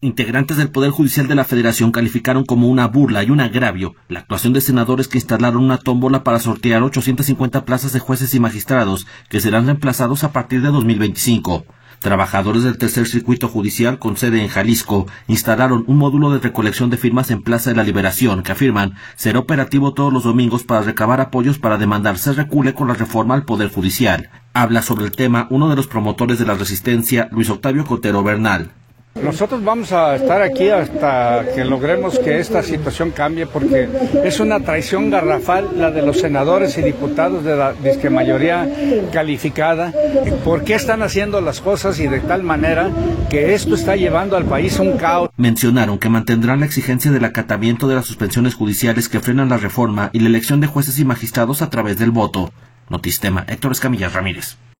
Integrantes del Poder Judicial de la Federación calificaron como una burla y un agravio la actuación de senadores que instalaron una tómbola para sortear 850 plazas de jueces y magistrados que serán reemplazados a partir de 2025. Trabajadores del Tercer Circuito Judicial con sede en Jalisco instalaron un módulo de recolección de firmas en Plaza de la Liberación que afirman será operativo todos los domingos para recabar apoyos para demandar se recule con la reforma al Poder Judicial. Habla sobre el tema uno de los promotores de la resistencia, Luis Octavio Cotero Bernal. Nosotros vamos a estar aquí hasta que logremos que esta situación cambie, porque es una traición garrafal la de los senadores y diputados de la disque mayoría calificada. ¿Por qué están haciendo las cosas y de tal manera que esto está llevando al país a un caos? Mencionaron que mantendrán la exigencia del acatamiento de las suspensiones judiciales que frenan la reforma y la elección de jueces y magistrados a través del voto. Notistema, Héctor Escamilla Ramírez.